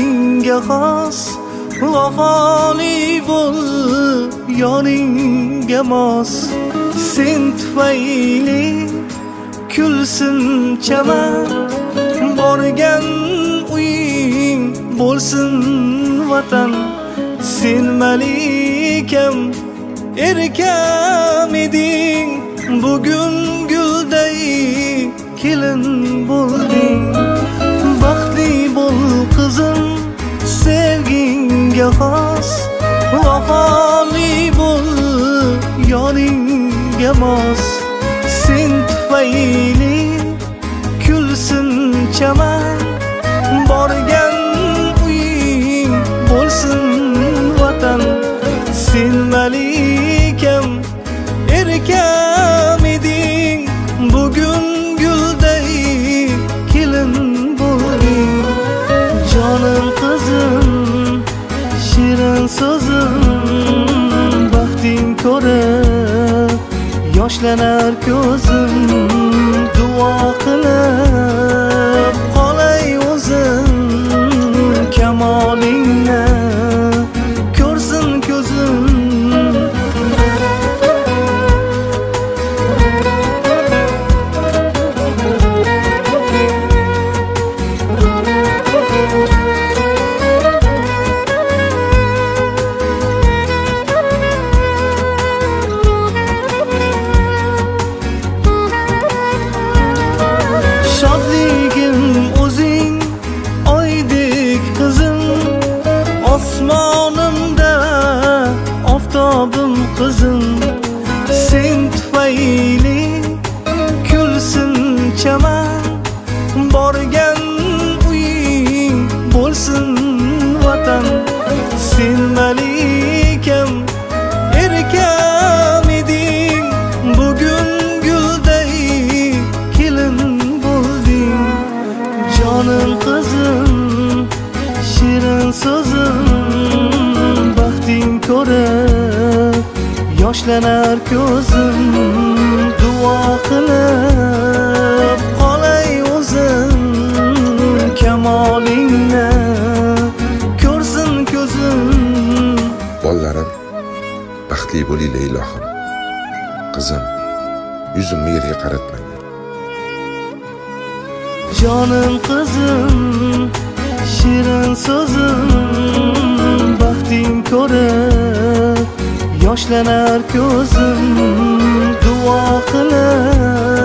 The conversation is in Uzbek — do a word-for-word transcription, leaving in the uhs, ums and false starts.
o'zingga xos, vafoli bo'l yoningga mos. Sen tufayli kulsin chaman, borgan uying bo'lsin vatan. Sen malikam erkam eding, bugun gulday kelin bo'lding. Baxtli bo'l qizim, sevgingga xos, vafoli bo'l yoningga mos. Sen tufayli kulsin chaman, borgan uying bo'lsin vatan. Sen malikam erkam eding, bugun gulday kelin bo'lding. Jonim qizim, shirin so'zim, baxting ko'rib yoshlanar ko'zim. Duo qilib qolay o'zim, kamolingni ko'rsin ko'zim. Shodligim o'zing, oydek qizim, osmonimda oftobim qizim. Sen tufayli kulsin chaman, borgan uying bo'lsin vatan. Sen malikam erkam eding, bugun gulday kelin bo'lding. Jonim qizim, shirin so'zim, baxting ko'rib yoshlanar ko'zim. Duo qilib qolay o'zim, kamolingni ko'rsin ko'zim. Bolalarim baxtli bo'linglar ilohim. Qizim, yuzimni yerga qaratmang. Jonim qizim, shirin so'zim, baxting ko'rib yoshlanar ko'zim. Duo qilib